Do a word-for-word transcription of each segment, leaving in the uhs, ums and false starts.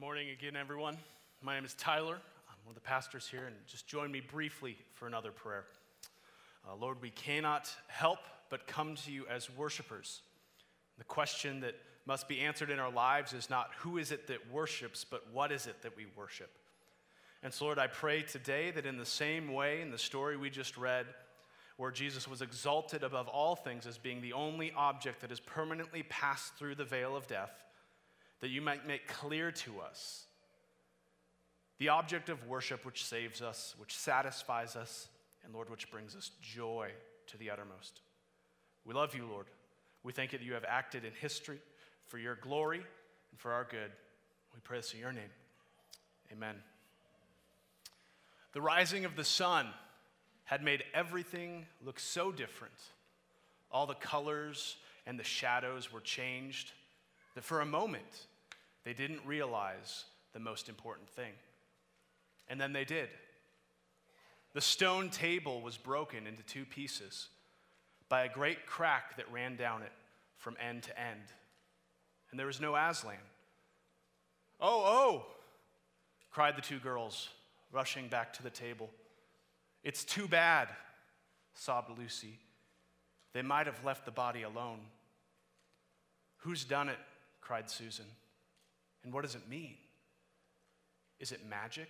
Morning again, everyone. My name is Tyler. I'm one of the pastors here, and just join me briefly for another prayer. Uh, Lord, we cannot help but come to you as worshipers. The question that must be answered in our lives is not who is it that worships, but what is it that we worship? And so, Lord, I pray today that in the same way, in the story we just read, where Jesus was exalted above all things as being the only object that has permanently passed through the veil of death, that you might make clear to us the object of worship which saves us, which satisfies us, and Lord, which brings us joy to the uttermost. We love you, Lord. We thank you that you have acted in history for your glory and for our good. We pray this in your name. Amen. The rising of the sun had made everything look so different. All the colors and the shadows were changed that for a moment, they didn't realize the most important thing. And then they did. The stone table was broken into two pieces by a great crack that ran down it from end to end. And there was no Aslan. "Oh, oh," cried the two girls, rushing back to the table. "It's too bad," sobbed Lucy. "They might have left the body alone." "Who's done it?" cried Susan. "And what does it mean? Is it magic?"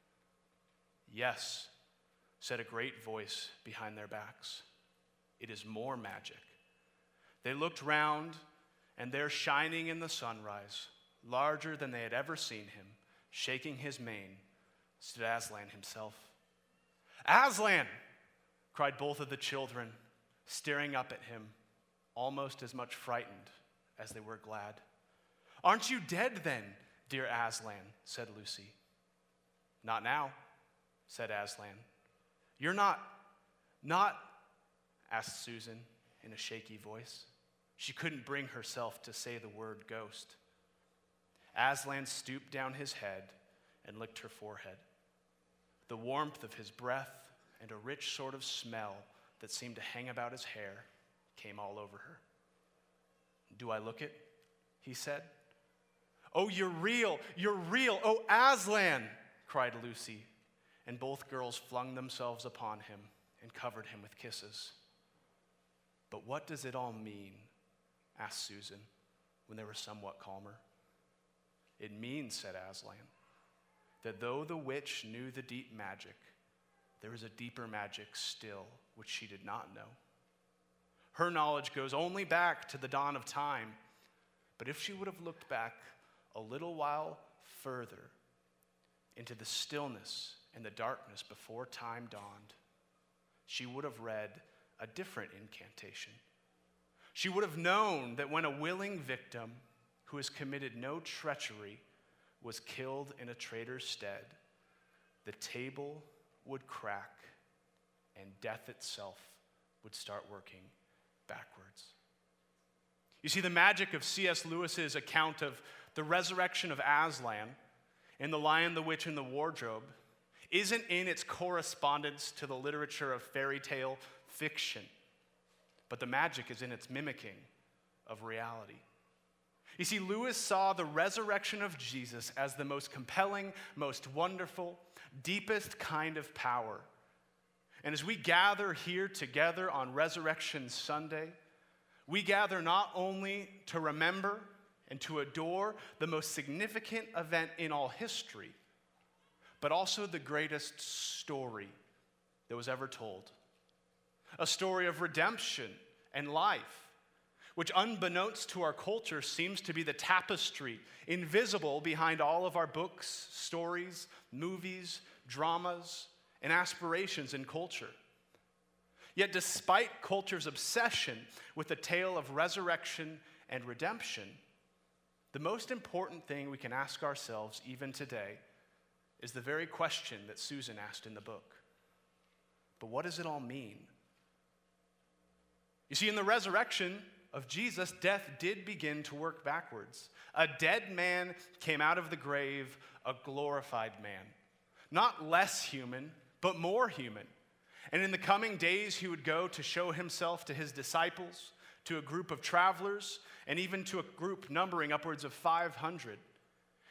"Yes," said a great voice behind their backs. "It is more magic." They looked round, and there, shining in the sunrise, larger than they had ever seen him, shaking his mane, stood Aslan himself. "Aslan!" cried both of the children, staring up at him, almost as much frightened as they were glad. "Aren't you dead then, dear Aslan?" said Lucy. "Not now," said Aslan. "You're not, not," asked Susan in a shaky voice. She couldn't bring herself to say the word ghost. Aslan stooped down his head and licked her forehead. The warmth of his breath and a rich sort of smell that seemed to hang about his hair came all over her. "Do I look it?" he said. "Oh, you're real, you're real, oh, Aslan!" cried Lucy, and both girls flung themselves upon him and covered him with kisses. "But what does it all mean?" asked Susan when they were somewhat calmer. "It means," said Aslan, "that though the witch knew the deep magic, there is a deeper magic still which she did not know. Her knowledge goes only back to the dawn of time, but if she would have looked back a little while further into the stillness and the darkness before time dawned, she would have read a different incantation. She would have known that when a willing victim who has committed no treachery was killed in a traitor's stead, the table would crack and death itself would start working backwards." You see, the magic of C S Lewis's account of the resurrection of Aslan in The Lion, the Witch, and the Wardrobe isn't in its correspondence to the literature of fairy tale fiction, but the magic is in its mimicking of reality. You see, Lewis saw the resurrection of Jesus as the most compelling, most wonderful, deepest kind of power. And as we gather here together on Resurrection Sunday, we gather not only to remember and to adore the most significant event in all history, but also the greatest story that was ever told. A story of redemption and life, which unbeknownst to our culture seems to be the tapestry invisible behind all of our books, stories, movies, dramas, and aspirations in culture. Yet despite culture's obsession with the tale of resurrection and redemption, the most important thing we can ask ourselves even today is the very question that Susan asked in the book. But what does it all mean? You see, in the resurrection of Jesus, death did begin to work backwards. A dead man came out of the grave, a glorified man. Not less human, but more human. And in the coming days, he would go to show himself to his disciples, to a group of travelers, and even to a group numbering upwards of five hundred.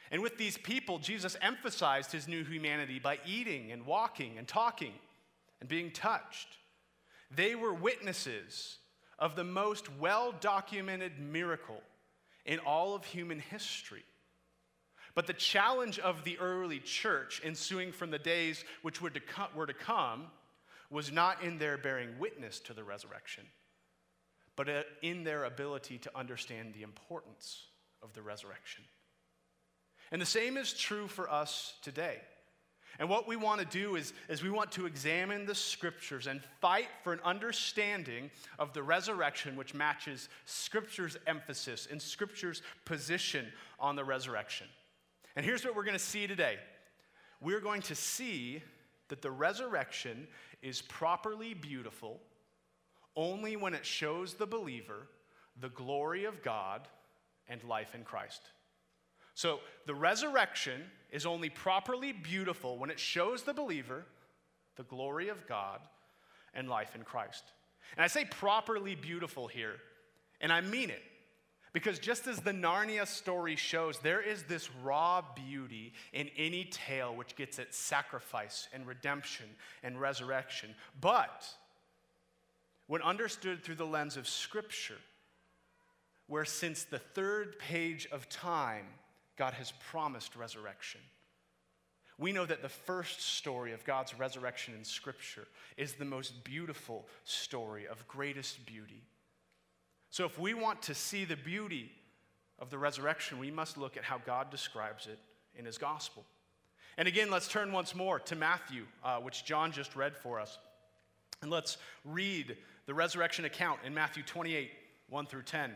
And with these people, Jesus emphasized his new humanity by eating and walking and talking and being touched. They were witnesses of the most well-documented miracle in all of human history. But the challenge of the early church ensuing from the days which were to come, were to come was not in their bearing witness to the resurrection, but in their ability to understand the importance of the resurrection. And the same is true for us today. And what we want to do is, is we want to examine the scriptures and fight for an understanding of the resurrection which matches scripture's emphasis and scripture's position on the resurrection. And here's what we're going to see today. We're going to see that the resurrection is properly beautiful only when it shows the believer the glory of God and life in Christ. So the resurrection is only properly beautiful when it shows the believer the glory of God and life in Christ. And I say properly beautiful here, and I mean it, because just as the Narnia story shows, there is this raw beauty in any tale which gets at sacrifice and redemption and resurrection. But when understood through the lens of Scripture, where since the third page of time, God has promised resurrection, we know that the first story of God's resurrection in Scripture is the most beautiful story of greatest beauty. So if we want to see the beauty of the resurrection, we must look at how God describes it in his gospel. And again, let's turn once more to Matthew, uh, which John just read for us. And let's read the resurrection account in Matthew twenty-eight, one through ten.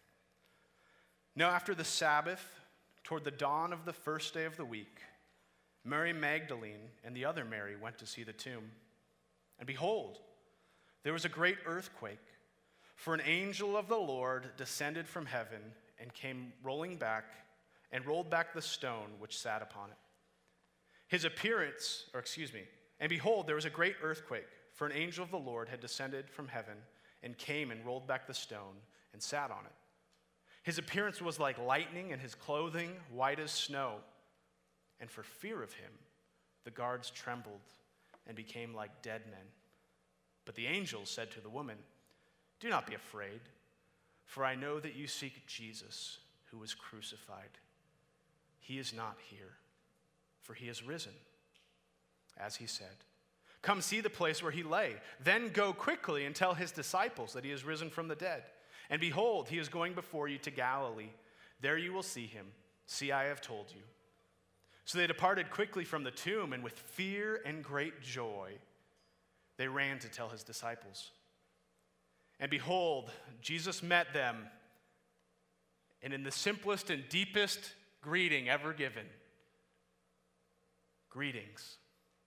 Now after the Sabbath, toward the dawn of the first day of the week, Mary Magdalene and the other Mary went to see the tomb. And behold, there was a great earthquake, for an angel of the Lord descended from heaven and came rolling back and rolled back the stone which sat upon it. His appearance, or excuse me, and behold, there was a great earthquake, for an angel of the Lord had descended from heaven and came and rolled back the stone and sat on it. His appearance was like lightning, and his clothing white as snow. And for fear of him, the guards trembled and became like dead men. But the angel said to the woman, "Do not be afraid, for I know that you seek Jesus, who was crucified. He is not here, for he is risen, as he said. Come see the place where he lay. Then go quickly and tell his disciples that he is risen from the dead. And behold, he is going before you to Galilee. There you will see him. See, I have told you." So they departed quickly from the tomb, and with fear and great joy, they ran to tell his disciples. And behold, Jesus met them, and in the simplest and deepest greeting ever given, "Greetings."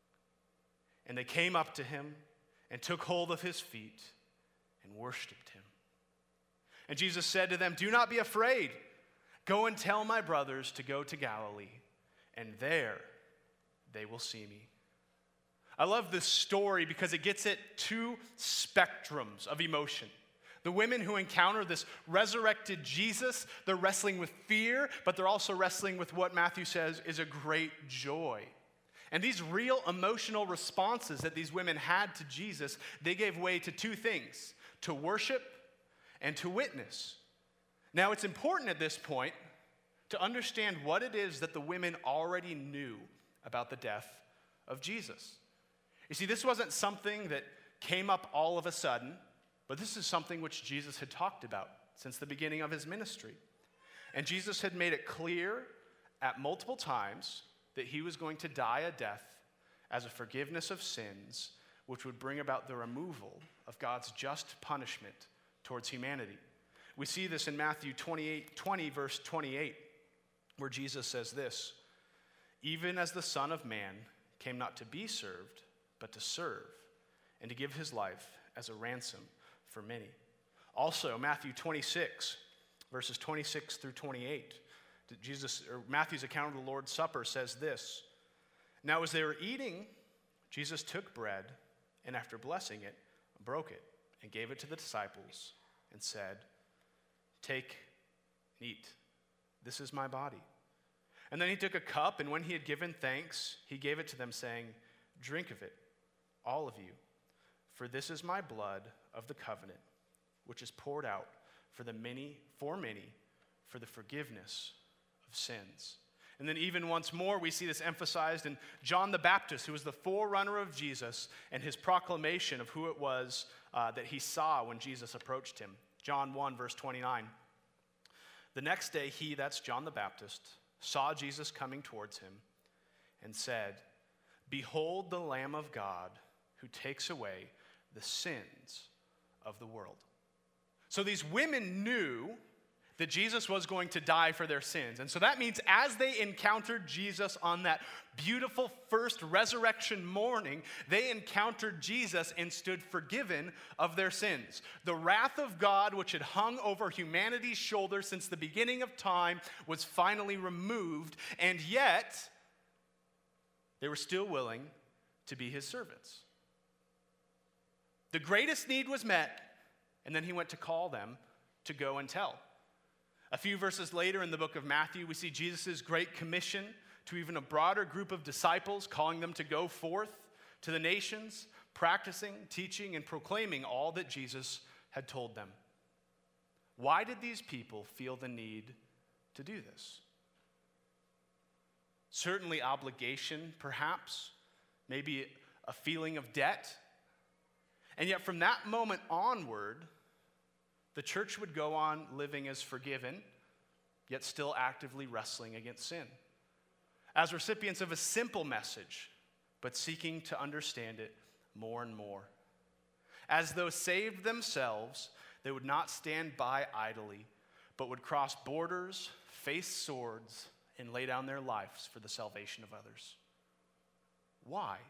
And they came up to him and took hold of his feet and worshiped him. And Jesus said to them, "Do not be afraid. Go and tell my brothers to go to Galilee, and there they will see me." I love this story because it gets at two spectrums of emotion. The women who encounter this resurrected Jesus, they're wrestling with fear, but they're also wrestling with what Matthew says is a great joy. And these real emotional responses that these women had to Jesus, they gave way to two things: to worship and to witness. Now, it's important at this point to understand what it is that the women already knew about the death of Jesus. You see, this wasn't something that came up all of a sudden, but this is something which Jesus had talked about since the beginning of his ministry. And Jesus had made it clear at multiple times that he was going to die a death as a forgiveness of sins, which would bring about the removal of God's just punishment towards humanity. We see this in Matthew twenty-eight, twenty, verse twenty-eight, where Jesus says this: "Even as the Son of Man came not to be served, but to serve, and to give his life as a ransom for many." Also, Matthew twenty-six, verses twenty-six through twenty-eight, Jesus, or Matthew's account of the Lord's Supper says this: "Now as they were eating, Jesus took bread, and after blessing it, broke it, and gave it to the disciples, and said, 'Take and eat. This is my body.' And then he took a cup, and when he had given thanks, he gave it to them, saying, "Drink of it, all of you, for this is my blood of the covenant, which is poured out for the many, for many, for the forgiveness of sins." And then even once more, we see this emphasized in John the Baptist, who was the forerunner of Jesus, and his proclamation of who it was uh, that he saw when Jesus approached him. John one, verse twenty-nine. "The next day he," that's John the Baptist, "saw Jesus coming towards him and said, 'Behold the Lamb of God who takes away the sins of the world.'" So these women knew that Jesus was going to die for their sins. And so that means as they encountered Jesus on that beautiful first resurrection morning, they encountered Jesus and stood forgiven of their sins. The wrath of God, which had hung over humanity's shoulders since the beginning of time, was finally removed, and yet they were still willing to be his servants. The greatest need was met, and then he went to call them to go and tell. A few verses later in the book of Matthew, we see Jesus' great commission to even a broader group of disciples, calling them to go forth to the nations, practicing, teaching, and proclaiming all that Jesus had told them. Why did these people feel the need to do this? Certainly obligation, perhaps, maybe a feeling of debt. And yet from that moment onward, the church would go on living as forgiven, yet still actively wrestling against sin. As recipients of a simple message, but seeking to understand it more and more. As though saved themselves, they would not stand by idly, but would cross borders, face swords, and lay down their lives for the salvation of others. Why?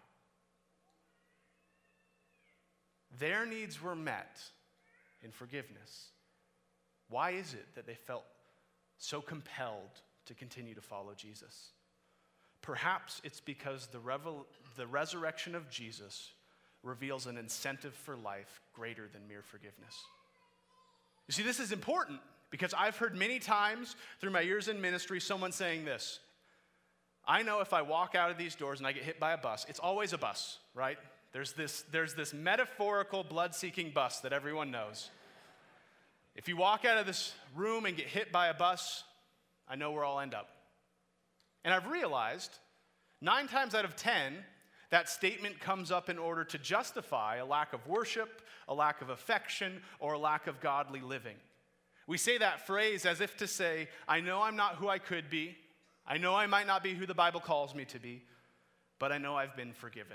Their needs were met in forgiveness. Why is it that they felt so compelled to continue to follow Jesus? Perhaps it's because the, revel- the resurrection of Jesus reveals an incentive for life greater than mere forgiveness. You see, this is important because I've heard many times through my years in ministry someone saying this: I know if I walk out of these doors and I get hit by a bus, it's always a bus, right? There's this, there's this metaphorical blood-seeking bus that everyone knows. If you walk out of this room and get hit by a bus, I know where I'll end up. And I've realized nine times out of ten, that statement comes up in order to justify a lack of worship, a lack of affection, or a lack of godly living. We say that phrase as if to say, I know I'm not who I could be. I know I might not be who the Bible calls me to be, but I know I've been forgiven.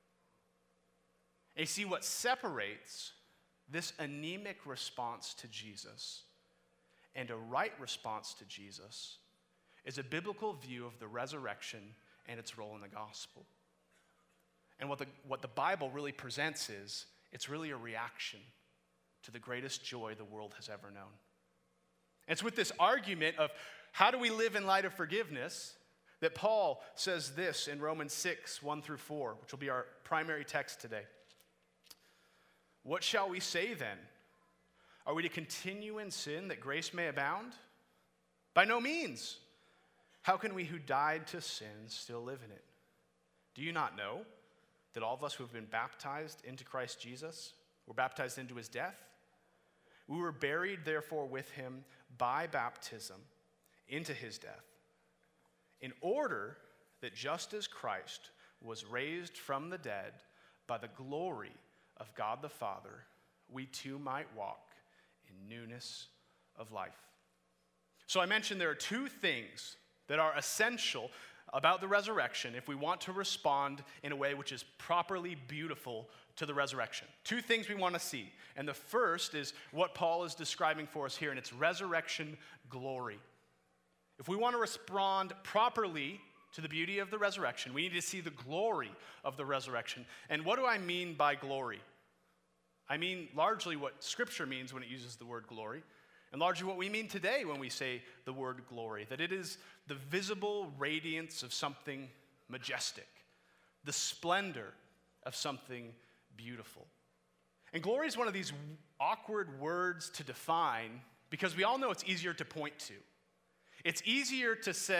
And you see, what separates this anemic response to Jesus and a right response to Jesus is a biblical view of the resurrection and its role in the gospel. And what the, what the Bible really presents is, it's really a reaction to the greatest joy the world has ever known. And it's with this argument of how do we live in light of forgiveness that Paul says this in Romans six, one through four, which will be our primary text today. What shall we say then? Are we to continue in sin that grace may abound? By no means. How can we who died to sin still live in it? Do you not know that all of us who have been baptized into Christ Jesus were baptized into his death? We were buried, therefore, with him by baptism into his death, in order that just as Christ was raised from the dead by the glory of God the Father, we too might walk in newness of life. So I mentioned there are two things that are essential about the resurrection if we want to respond in a way which is properly beautiful to the resurrection. Two things we want to see. And the first is what Paul is describing for us here, and it's resurrection glory. If we want to respond properly to the beauty of the resurrection, we need to see the glory of the resurrection. And what do I mean by glory? I mean largely what Scripture means when it uses the word glory, and largely what we mean today when we say the word glory, that it is the visible radiance of something majestic, the splendor of something beautiful. And glory is one of these awkward words to define because we all know it's easier to point to. It's easier to say,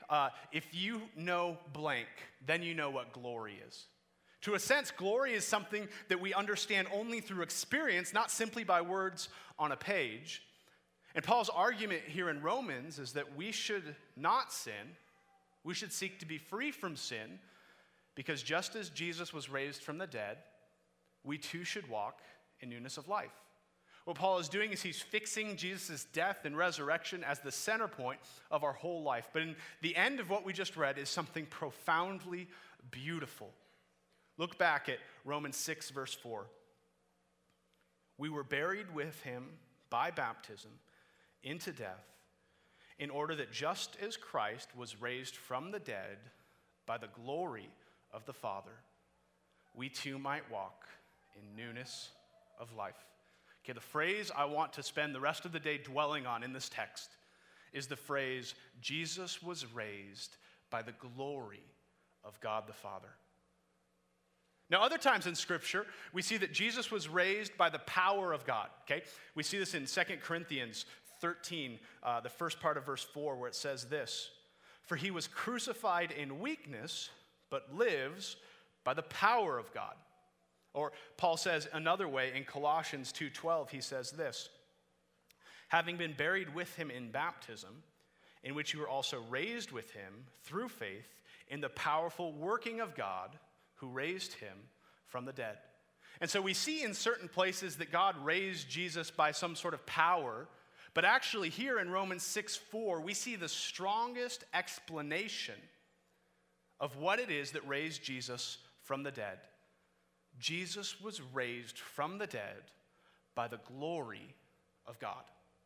uh, if you know blank, then you know what glory is. To a sense, glory is something that we understand only through experience, not simply by words on a page. And Paul's argument here in Romans is that we should not sin. We should seek to be free from sin, because just as Jesus was raised from the dead, we too should walk in newness of life. What Paul is doing is he's fixing Jesus' death and resurrection as the center point of our whole life. But in the end of what we just read is something profoundly beautiful. Look back at Romans six, verse four. We were buried with him by baptism into death, in order that just as Christ was raised from the dead by the glory of the Father, we too might walk in newness of life. Okay, the phrase I want to spend the rest of the day dwelling on in this text is the phrase, Jesus was raised by the glory of God the Father. Now, other times in Scripture, we see that Jesus was raised by the power of God, okay? We see this in Second Corinthians thirteen, uh, the first part of verse four, where it says this, "For he was crucified in weakness, but lives by the power of God." Or Paul says another way in Colossians two twelve, he says this, "Having been buried with him in baptism, in which you were also raised with him through faith in the powerful working of God, who raised him from the dead." And so we see in certain places that God raised Jesus by some sort of power, but actually here in Romans six four, we see the strongest explanation of what it is that raised Jesus from the dead. Jesus was raised from the dead by the glory of God.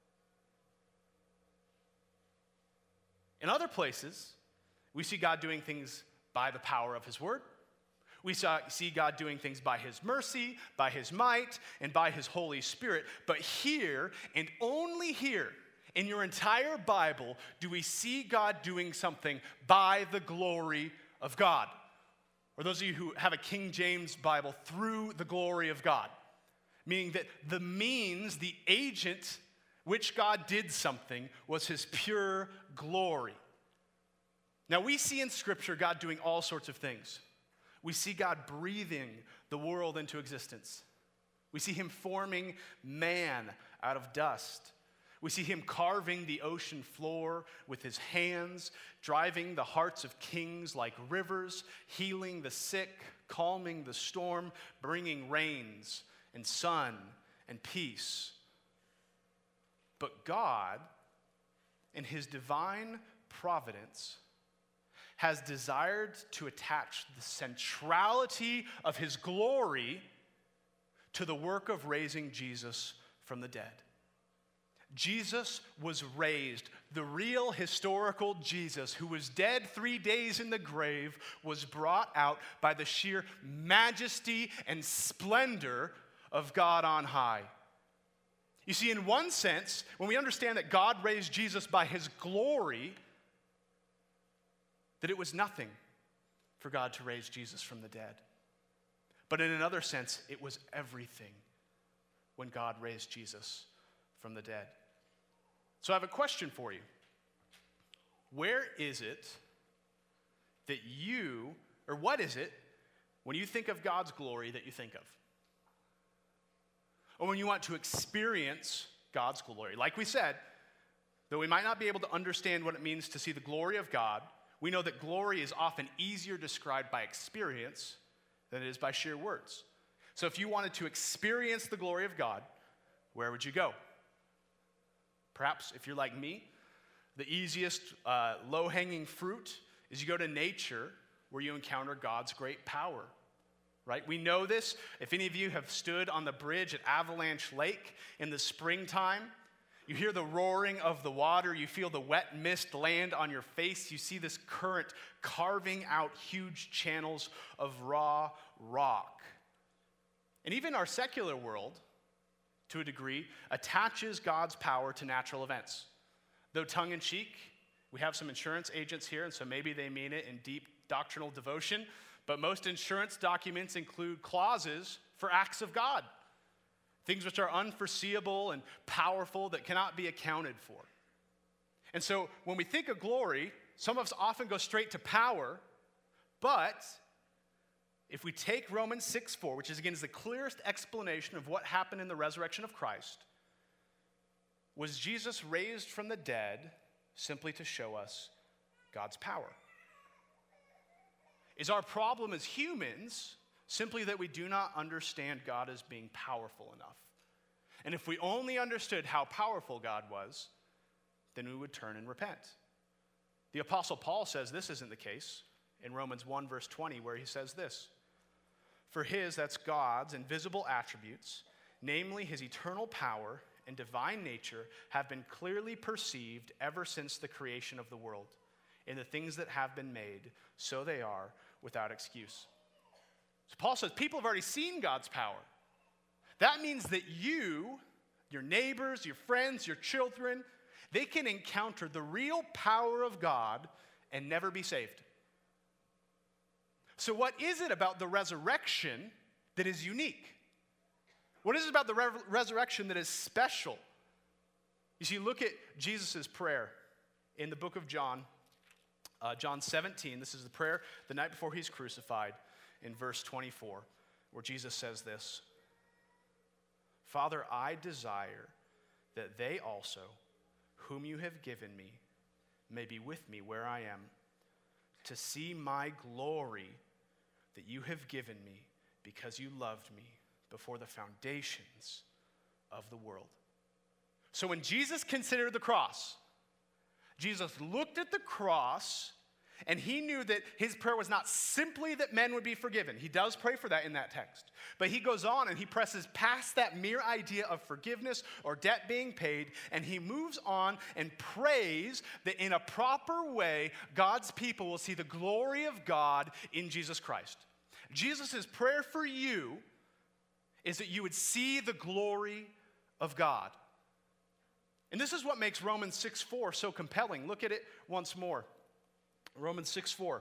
In other places, we see God doing things by the power of his word. We saw, see God doing things by his mercy, by his might, and by his Holy Spirit. But here, and only here, in your entire Bible, do we see God doing something by the glory of God. Or those of you who have a King James Bible, through the glory of God. Meaning that the means, the agent which God did something was his pure glory. Now we see in Scripture God doing all sorts of things. We see God breathing the world into existence. We see him forming man out of dust. We see him carving the ocean floor with his hands, driving the hearts of kings like rivers, healing the sick, calming the storm, bringing rains and sun and peace. But God, in his divine providence, has desired to attach the centrality of his glory to the work of raising Jesus from the dead. Jesus was raised. The real historical Jesus, who was dead three days in the grave, was brought out by the sheer majesty and splendor of God on high. You see, in one sense, when we understand that God raised Jesus by his glory, that it was nothing for God to raise Jesus from the dead. But in another sense, it was everything when God raised Jesus from the dead. So I have a question for you. Where is it that you, or what is it, when you think of God's glory, that you think of? Or when you want to experience God's glory? Like we said, though we might not be able to understand what it means to see the glory of God, we know that glory is often easier described by experience than it is by sheer words. So if you wanted to experience the glory of God, where would you go? Perhaps if you're like me, the easiest uh, low-hanging fruit is you go to nature where you encounter God's great power, right? We know this. If any of you have stood on the bridge at Avalanche Lake in the springtime, you hear the roaring of the water, you feel the wet mist land on your face, you see this current carving out huge channels of raw rock. And even our secular world, to a degree, attaches God's power to natural events. Though tongue-in-cheek, we have some insurance agents here, and so maybe they mean it in deep doctrinal devotion, but most insurance documents include clauses for acts of God, things which are unforeseeable and powerful that cannot be accounted for. And so when we think of glory, some of us often go straight to power, but if we take Romans six four, which is again is the clearest explanation of what happened in the resurrection of Christ, was Jesus raised from the dead simply to show us God's power? Is our problem as humans simply that we do not understand God as being powerful enough? And if we only understood how powerful God was, then we would turn and repent. The Apostle Paul says this isn't the case in Romans one verse twenty, where he says this: "For his," that's God's, "invisible attributes, namely his eternal power and divine nature, have been clearly perceived ever since the creation of the world. In the things that have been made, so they are without excuse." So Paul says people have already seen God's power. That means that you, your neighbors, your friends, your children, they can encounter the real power of God and never be saved. So what is it about the resurrection that is unique? What is it about the re- resurrection that is special? You see, look at Jesus' prayer in the book of John, uh, John seventeen. This is the prayer the night before he's crucified in verse twenty-four, where Jesus says this: "Father, I desire that they also, whom you have given me, may be with me where I am, to see my glory that you have given me because you loved me before the foundations of the world." So when Jesus considered the cross, Jesus looked at the cross and he knew that his prayer was not simply that men would be forgiven. He does pray for that in that text. But he goes on and he presses past that mere idea of forgiveness or debt being paid, and he moves on and prays that in a proper way, God's people will see the glory of God in Jesus Christ. Jesus' prayer for you is that you would see the glory of God. And this is what makes Romans six four so compelling. Look at it once more. Romans six four.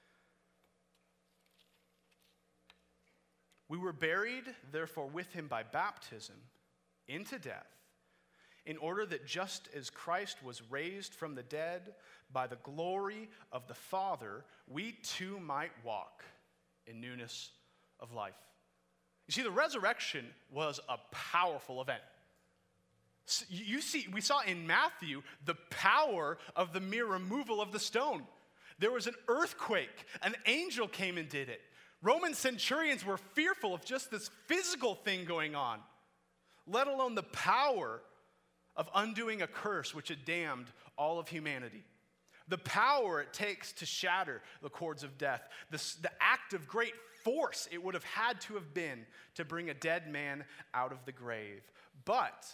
"We were buried, therefore, with him by baptism into death, in order that just as Christ was raised from the dead by the glory of the Father, we too might walk in newness of life." You see, the resurrection was a powerful event. You see, we saw in Matthew the power of the mere removal of the stone. There was an earthquake. An angel came and did it. Roman centurions were fearful of just this physical thing going on, let alone the power of undoing a curse which had damned all of humanity. The power it takes to shatter the cords of death. The, the act of great force it would have had to have been to bring a dead man out of the grave. But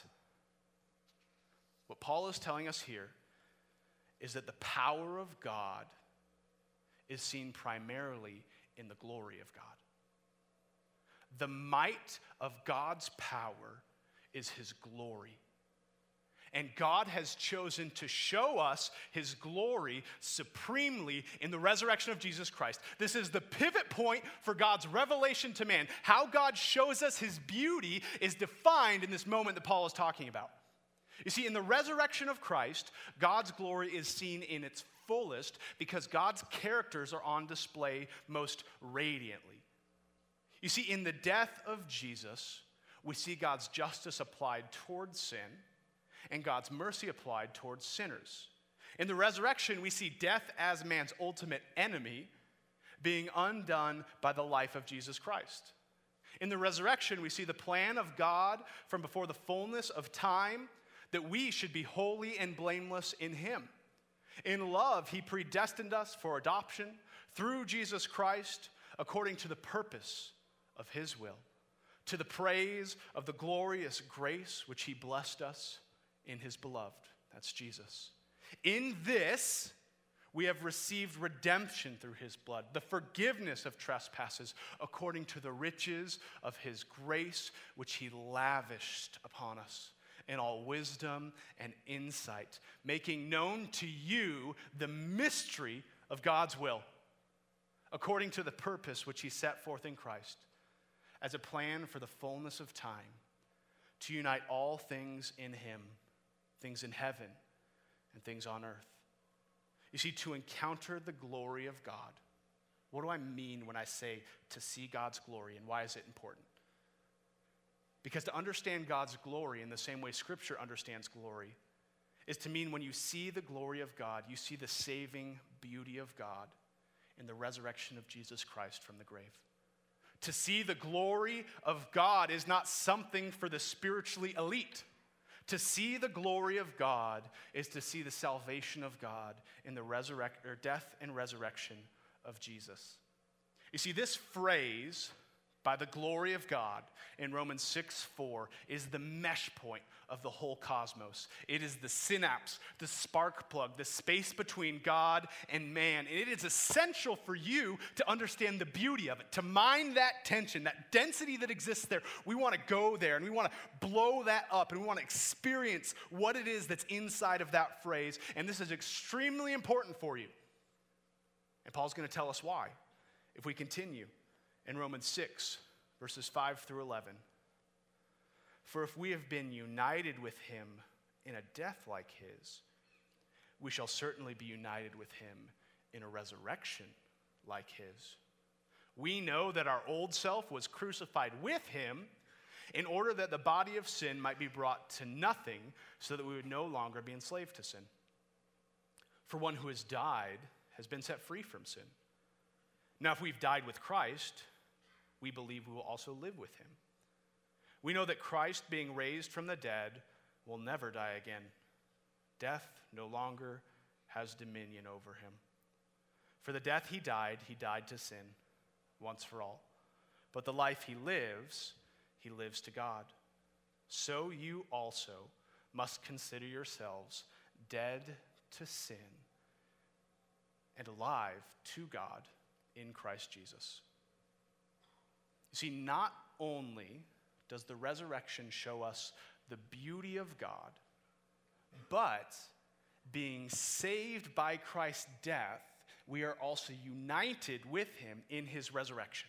what Paul is telling us here is that the power of God is seen primarily in the glory of God. The might of God's power is his glory. And God has chosen to show us his glory supremely in the resurrection of Jesus Christ. This is the pivot point for God's revelation to man. How God shows us his beauty is defined in this moment that Paul is talking about. You see, in the resurrection of Christ, God's glory is seen in its fullest because God's characters are on display most radiantly. You see, in the death of Jesus, we see God's justice applied towards sin and God's mercy applied towards sinners. In the resurrection, we see death as man's ultimate enemy being undone by the life of Jesus Christ. In the resurrection, we see the plan of God from before the fullness of time that we should be holy and blameless in him. In love, he predestined us for adoption through Jesus Christ according to the purpose of his will, to the praise of the glorious grace which he blessed us in his beloved. That's Jesus. In this, we have received redemption through his blood, the forgiveness of trespasses according to the riches of his grace which he lavished upon us in all wisdom and insight, making known to you the mystery of God's will, according to the purpose which he set forth in Christ, as a plan for the fullness of time, to unite all things in him, things in heaven and things on earth. You see, to encounter the glory of God, what do I mean when I say to see God's glory, and why is it important? Because to understand God's glory in the same way Scripture understands glory is to mean when you see the glory of God, you see the saving beauty of God in the resurrection of Jesus Christ from the grave. To see the glory of God is not something for the spiritually elite. To see the glory of God is to see the salvation of God in the resurrect or death and resurrection of Jesus. You see, this phrase, by the glory of God, in Romans six four, is the mesh point of the whole cosmos. It is the synapse, the spark plug, the space between God and man. And it is essential for you to understand the beauty of it, to mine that tension, that density that exists there. We want to go there, and we want to blow that up, and we want to experience what it is that's inside of that phrase. And this is extremely important for you. And Paul's going to tell us why. If we continue in Romans six, verses five through eleven. For if we have been united with him in a death like his, we shall certainly be united with him in a resurrection like his. We know that our old self was crucified with him in order that the body of sin might be brought to nothing, so that we would no longer be enslaved to sin. For one who has died has been set free from sin. Now, if we've died with Christ, we believe we will also live with him. We know that Christ, being raised from the dead, will never die again. Death no longer has dominion over him. For the death he died, he died to sin once for all. But the life he lives, he lives to God. So you also must consider yourselves dead to sin and alive to God in Christ Jesus. You see, not only does the resurrection show us the beauty of God, but being saved by Christ's death, we are also united with him in his resurrection.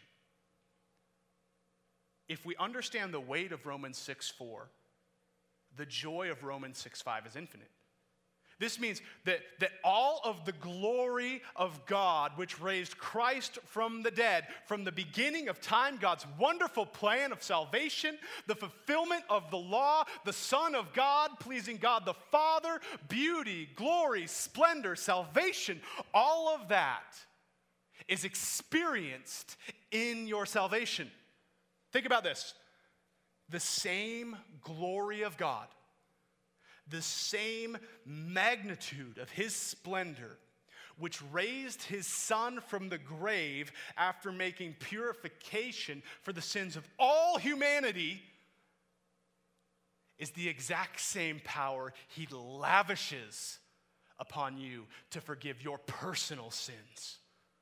If we understand the weight of Romans six four, the joy of Romans six five is infinite. This means that, that all of the glory of God, which raised Christ from the dead, from the beginning of time, God's wonderful plan of salvation, the fulfillment of the law, the Son of God, pleasing God the Father, beauty, glory, splendor, salvation, all of that is experienced in your salvation. Think about this. The same glory of God, the same magnitude of his splendor, which raised his Son from the grave after making purification for the sins of all humanity, is the exact same power he lavishes upon you to forgive your personal sins.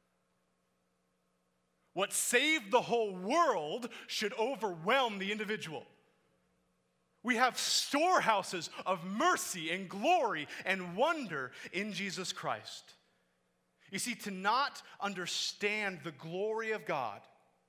What saved the whole world should overwhelm the individual. We have storehouses of mercy and glory and wonder in Jesus Christ. You see, to not understand the glory of God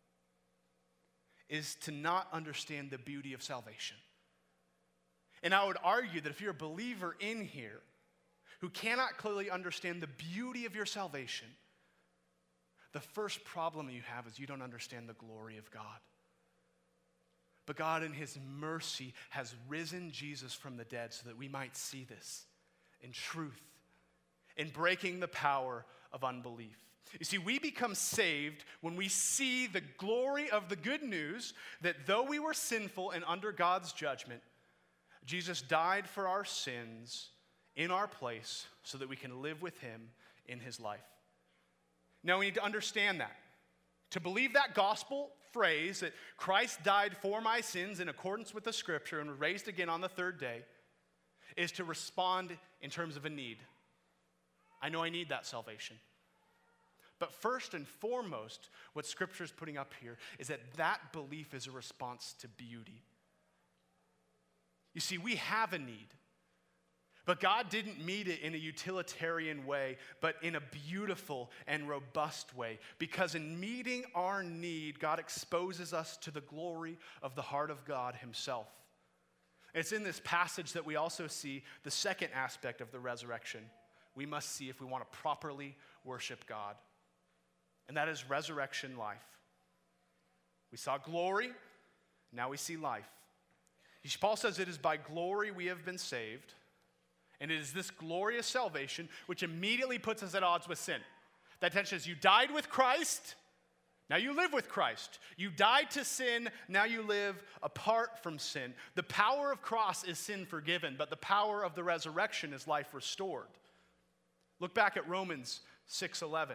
is to not understand the beauty of salvation. And I would argue that if you're a believer in here who cannot clearly understand the beauty of your salvation, the first problem you have is you don't understand the glory of God. But God in his mercy has risen Jesus from the dead so that we might see this in truth, in breaking the power of unbelief. You see, we become saved when we see the glory of the good news that though we were sinful and under God's judgment, Jesus died for our sins in our place so that we can live with him in his life. Now we need to understand that. To believe that gospel phrase that Christ died for my sins in accordance with the scripture and was raised again on the third day is to respond in terms of a need. I know I need that salvation. But first and foremost, what scripture is putting up here is that that belief is a response to beauty. You see, we have a need. But God didn't meet it in a utilitarian way, but in a beautiful and robust way. Because in meeting our need, God exposes us to the glory of the heart of God himself. It's in this passage that we also see the second aspect of the resurrection. we must see if we want to properly worship God. And that is resurrection life. We saw glory, now we see life. Paul says it is by glory we have been saved, and it is this glorious salvation which immediately puts us at odds with sin. That tension is you died with Christ, now you live with Christ. You died to sin, now you live apart from sin. The power of cross is sin forgiven, but the power of the resurrection is life restored. Look back at Romans six eleven.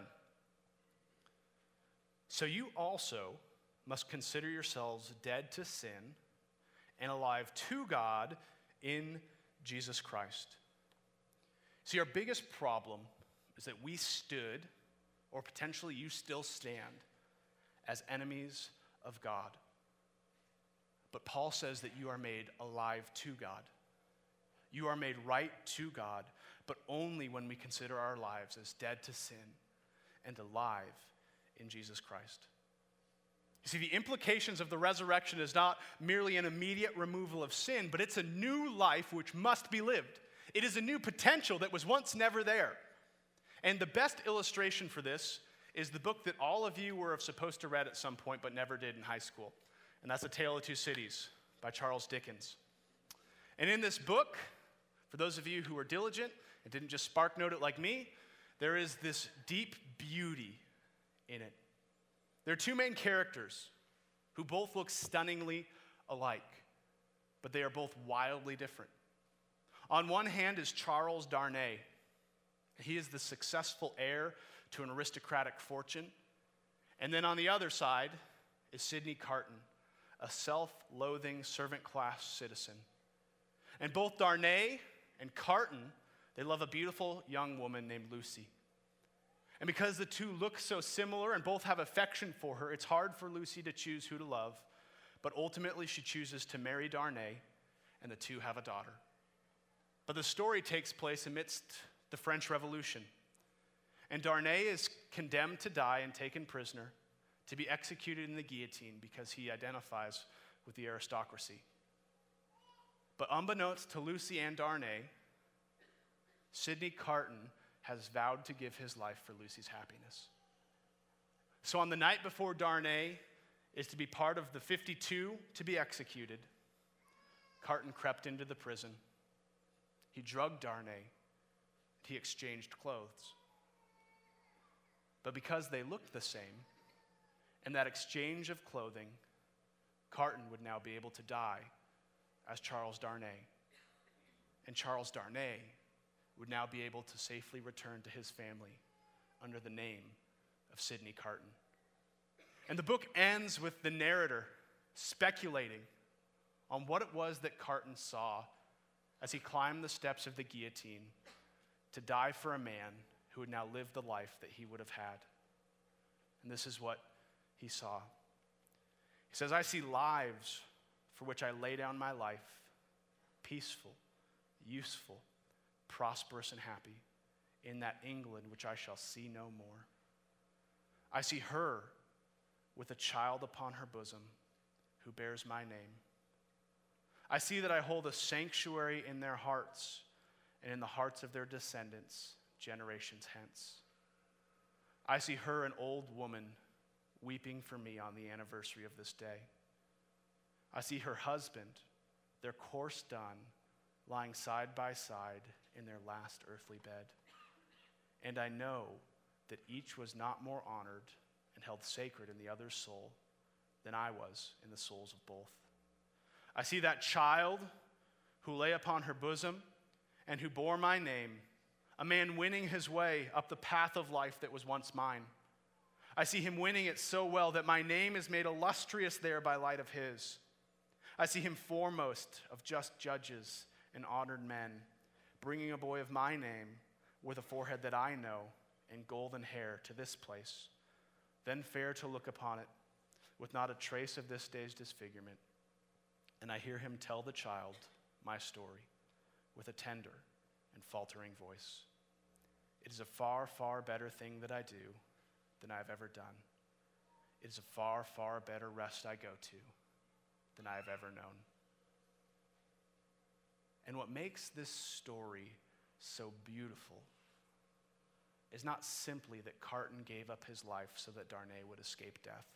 So you also must consider yourselves dead to sin and alive to God in Jesus Christ. See, our biggest problem is that we stood, or potentially you still stand, as enemies of God. But Paul says that you are made alive to God. You are made right to God, but only when we consider our lives as dead to sin and alive in Jesus Christ. You see, the implications of the resurrection is not merely an immediate removal of sin, but it's a new life which must be lived. It is a new potential that was once never there. And the best illustration for this is the book that all of you were supposed to read at some point but never did in high school. And that's A Tale of Two Cities by Charles Dickens. And in this book, for those of you who are diligent and didn't just spark note it like me, there is this deep beauty in it. There are two main characters who both look stunningly alike, but they are both wildly different. On one hand is Charles Darnay. He is the successful heir to an aristocratic fortune. And then on the other side is Sidney Carton, a self-loathing servant-class citizen. And both Darnay and Carton, they love a beautiful young woman named Lucy. And because the two look so similar and both have affection for her, it's hard for Lucy to choose who to love. But ultimately, she chooses to marry Darnay, and the two have a daughter. But the story takes place amidst the French Revolution. And Darnay is condemned to die and taken prisoner to be executed in the guillotine because he identifies with the aristocracy. But unbeknownst to Lucy and Darnay, Sidney Carton has vowed to give his life for Lucy's happiness. So on the night before Darnay is to be part of the fifty-two to be executed, Carton crept into the prison. He drugged Darnay. He exchanged clothes. But because they looked the same, in that exchange of clothing, Carton would now be able to die as Charles Darnay. And Charles Darnay would now be able to safely return to his family under the name of Sidney Carton. And the book ends with the narrator speculating on what it was that Carton saw as he climbed the steps of the guillotine to die for a man who would now live the life that he would have had. And this is what he saw. He says, I see lives for which I lay down my life, peaceful, useful, prosperous, and happy, in that England which I shall see no more. I see her with a child upon her bosom who bears my name. I see that I hold a sanctuary in their hearts and in the hearts of their descendants, generations hence. I see her, an old woman, weeping for me on the anniversary of this day. I see her husband, their course done, lying side by side in their last earthly bed. And I know that each was not more honored and held sacred in the other's soul than I was in the souls of both. I see that child who lay upon her bosom and who bore my name, a man winning his way up the path of life that was once mine. I see him winning it so well that my name is made illustrious there by light of his. I see him foremost of just judges and honored men, bringing a boy of my name with a forehead that I know and golden hair to this place, then fair to look upon it, with not a trace of this day's disfigurement. And I hear him tell the child my story with a tender and faltering voice. It is a far, far better thing that I do than I have ever done. It is a far, far better rest I go to than I have ever known. And what makes this story so beautiful is not simply that Carton gave up his life so that Darnay would escape death.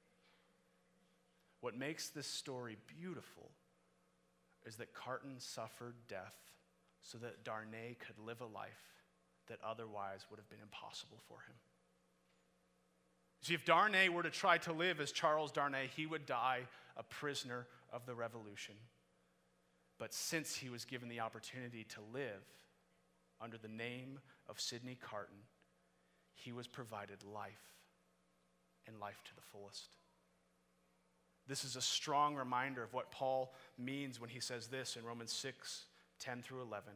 What makes this story beautiful is that Carton suffered death so that Darnay could live a life that otherwise would have been impossible for him. See, if Darnay were to try to live as Charles Darnay, he would die a prisoner of the revolution. But since he was given the opportunity to live under the name of Sidney Carton, he was provided life, and life to the fullest. This is a strong reminder of what Paul means when he says this in Romans six, ten through eleven.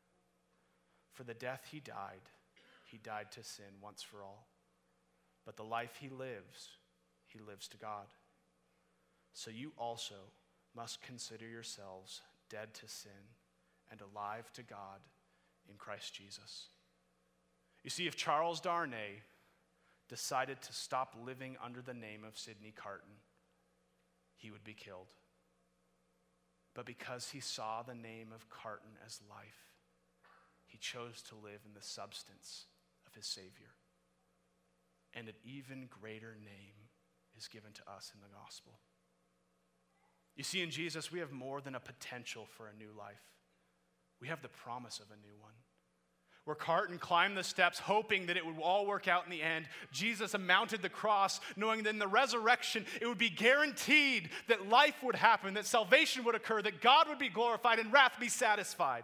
For the death he died, he died to sin once for all. But the life he lives, he lives to God. So you also must consider yourselves dead to sin and alive to God in Christ Jesus. You see, if Charles Darnay decided to stop living under the name of Sidney Carton, he would be killed. But because he saw the name of Carton as life, he chose to live in the substance of his Savior. And an even greater name is given to us in the gospel. You see, in Jesus, we have more than a potential for a new life. We have the promise of a new one. Where Carton climbed the steps hoping that it would all work out in the end, Jesus mounted the cross knowing that in the resurrection it would be guaranteed that life would happen, that salvation would occur, that God would be glorified and wrath be satisfied.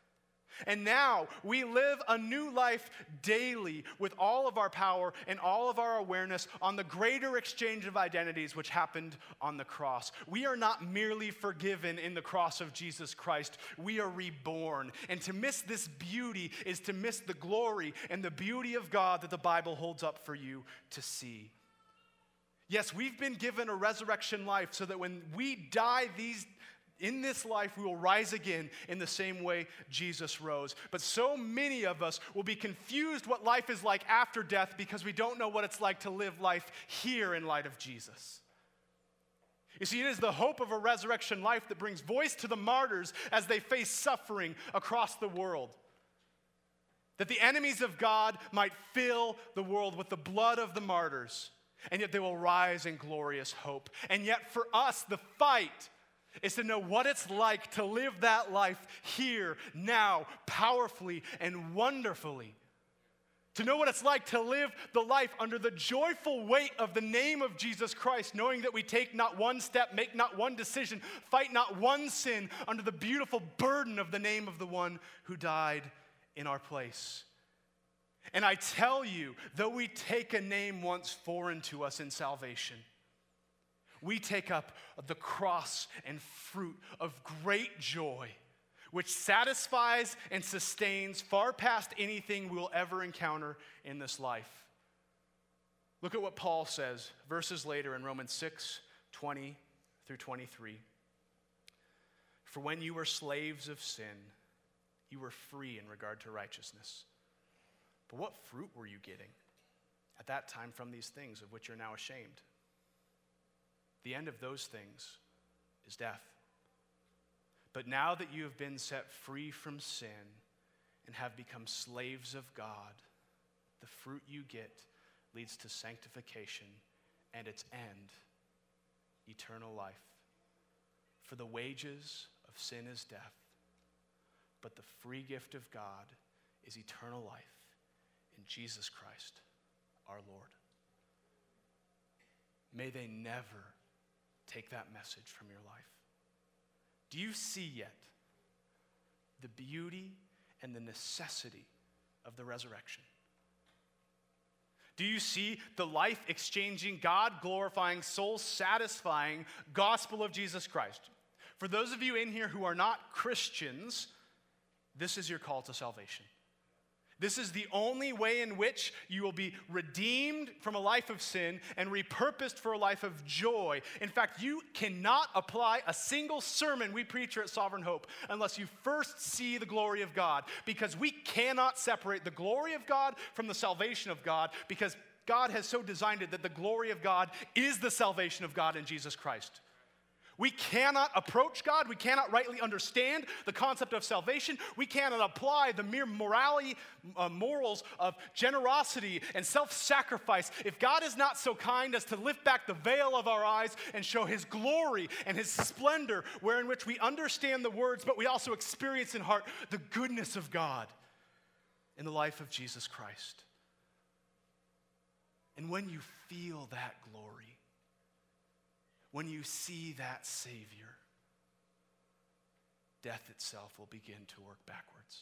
And now we live a new life daily with all of our power and all of our awareness on the greater exchange of identities which happened on the cross. We are not merely forgiven in the cross of Jesus Christ. We are reborn. And to miss this beauty is to miss the glory and the beauty of God that the Bible holds up for you to see. Yes, we've been given a resurrection life so that when we die these in this life, we will rise again in the same way Jesus rose. But so many of us will be confused what life is like after death because we don't know what it's like to live life here in light of Jesus. You see, it is the hope of a resurrection life that brings voice to the martyrs as they face suffering across the world. That the enemies of God might fill the world with the blood of the martyrs, and yet they will rise in glorious hope. And yet for us, the fight is to know what it's like to live that life here, now, powerfully and wonderfully. To know what it's like to live the life under the joyful weight of the name of Jesus Christ, knowing that we take not one step, make not one decision, fight not one sin under the beautiful burden of the name of the one who died in our place. And I tell you, though we take a name once foreign to us in salvation, we take up the cross and fruit of great joy, which satisfies and sustains far past anything we will ever encounter in this life. Look at what Paul says, verses later in Romans six, twenty through twenty-three. For when you were slaves of sin, you were free in regard to righteousness. But what fruit were you getting at that time from these things of which you're now ashamed? The end of those things is death. But now that you have been set free from sin and have become slaves of God, the fruit you get leads to sanctification and its end, eternal life. For the wages of sin is death, but the free gift of God is eternal life in Jesus Christ, our Lord. May they never take that message from your life. Do you see yet the beauty and the necessity of the resurrection? Do you see the life-exchanging, God-glorifying, soul-satisfying gospel of Jesus Christ? For those of you in here who are not Christians, this is your call to salvation. This is the only way in which you will be redeemed from a life of sin and repurposed for a life of joy. In fact, you cannot apply a single sermon we preach here at Sovereign Hope unless you first see the glory of God, because we cannot separate the glory of God from the salvation of God, because God has so designed it that the glory of God is the salvation of God in Jesus Christ. We cannot approach God. We cannot rightly understand the concept of salvation. We cannot apply the mere morality, uh, morals of generosity and self-sacrifice if God is not so kind as to lift back the veil of our eyes and show his glory and his splendor, wherein which we understand the words, but we also experience in heart the goodness of God in the life of Jesus Christ. And when you feel that glory, when you see that Savior, death itself will begin to work backwards.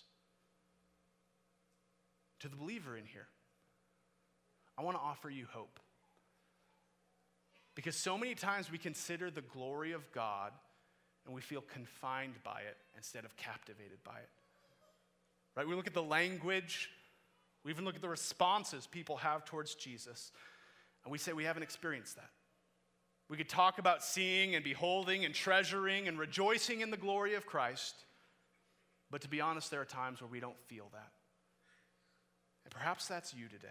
To the believer in here, I want to offer you hope. Because so many times we consider the glory of God and we feel confined by it instead of captivated by it. Right? We look at the language, we even look at the responses people have towards Jesus, and we say we haven't experienced that. We could talk about seeing and beholding and treasuring and rejoicing in the glory of Christ, but to be honest, there are times where we don't feel that. And perhaps that's you today.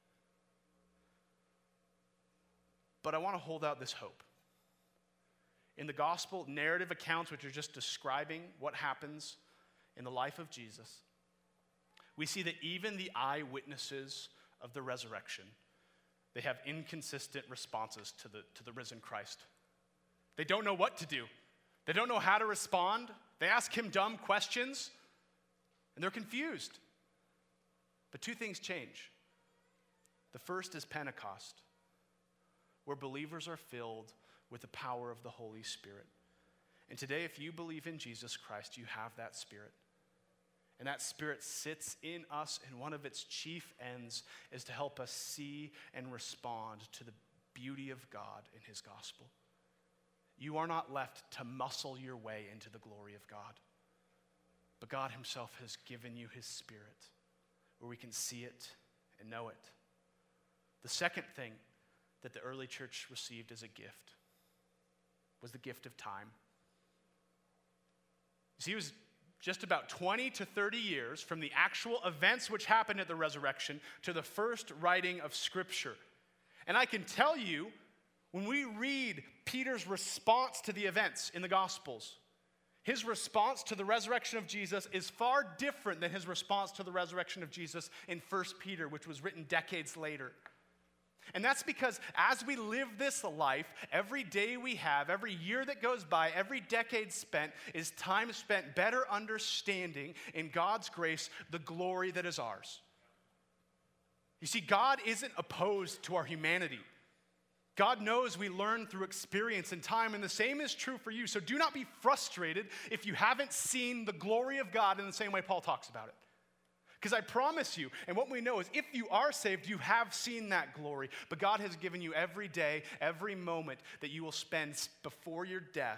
But I want to hold out this hope. In the gospel narrative accounts, which are just describing what happens in the life of Jesus, we see that even the eyewitnesses of the resurrection, they have inconsistent responses to the, to the risen Christ. They don't know what to do. They don't know how to respond. They ask him dumb questions, and they're confused. But two things change. The first is Pentecost, where believers are filled with the power of the Holy Spirit. And today, if you believe in Jesus Christ, you have that Spirit. And that Spirit sits in us, and one of its chief ends is to help us see and respond to the beauty of God in his gospel. You are not left to muscle your way into the glory of God, but God himself has given you his Spirit where we can see it and know it. The second thing that the early church received as a gift was the gift of time. You see, it was just about twenty to thirty years from the actual events which happened at the resurrection to the first writing of Scripture. And I can tell you, when we read Peter's response to the events in the Gospels, his response to the resurrection of Jesus is far different than his response to the resurrection of Jesus in First Peter, which was written decades later. And that's because as we live this life, every day we have, every year that goes by, every decade spent is time spent better understanding in God's grace the glory that is ours. You see, God isn't opposed to our humanity. God knows we learn through experience and time, and the same is true for you. So do not be frustrated if you haven't seen the glory of God in the same way Paul talks about it. Because I promise you, and what we know is if you are saved, you have seen that glory. But God has given you every day, every moment that you will spend before your death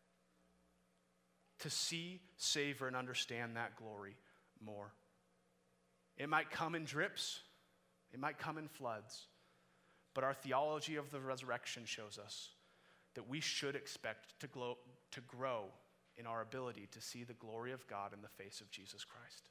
to see, savor, and understand that glory more. It might come in drips. It might come in floods. But our theology of the resurrection shows us that we should expect to, glow, to grow in our ability to see the glory of God in the face of Jesus Christ.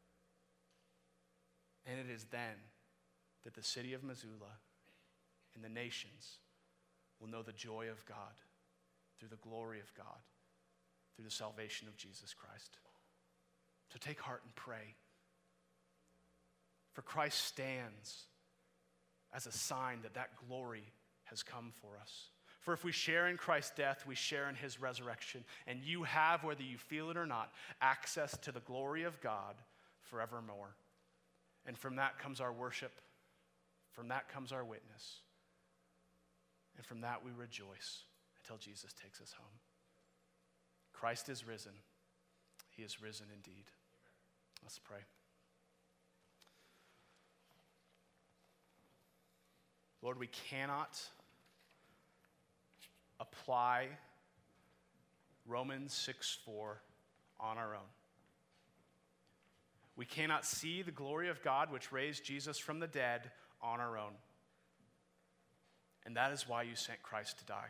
And it is then that the city of Missoula and the nations will know the joy of God through the glory of God, through the salvation of Jesus Christ. So take heart and pray. For Christ stands as a sign that that glory has come for us. For if we share in Christ's death, we share in his resurrection. And you have, whether you feel it or not, access to the glory of God forevermore. And from that comes our worship. From that comes our witness. And from that we rejoice until Jesus takes us home. Christ is risen. He is risen indeed. Let's pray. Lord, we cannot apply Romans six four on our own. We cannot see the glory of God which raised Jesus from the dead on our own. And that is why you sent Christ to die.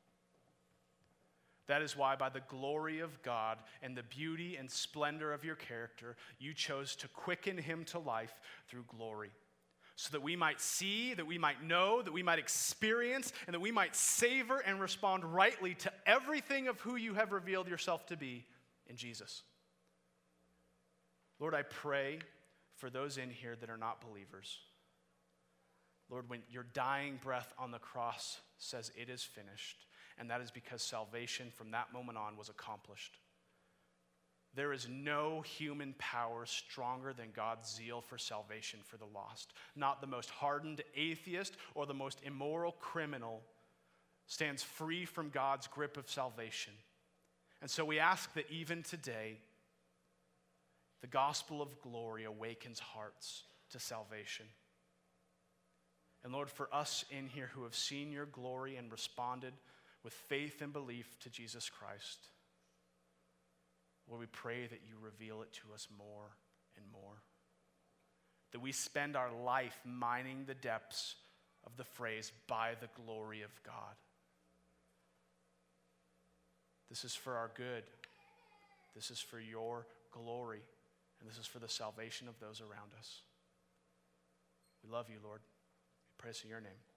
That is why, by the glory of God and the beauty and splendor of your character, you chose to quicken him to life through glory. so that we might see, that we might know, that we might experience, and that we might savor and respond rightly to everything of who you have revealed yourself to be in Jesus. Lord, I pray for those in here that are not believers. Lord, when your dying breath on the cross says it is finished, and that is because salvation from that moment on was accomplished. There is no human power stronger than God's zeal for salvation for the lost. Not the most hardened atheist or the most immoral criminal stands free from God's grip of salvation. And so we ask that even today, the gospel of glory awakens hearts to salvation. And Lord, for us in here who have seen your glory and responded with faith and belief to Jesus Christ, Lord, we pray that you reveal it to us more and more. That we spend our life mining the depths of the phrase, by the glory of God. This is for our good. This is for your glory. And this is for the salvation of those around us. We love you, Lord. We praise in your name.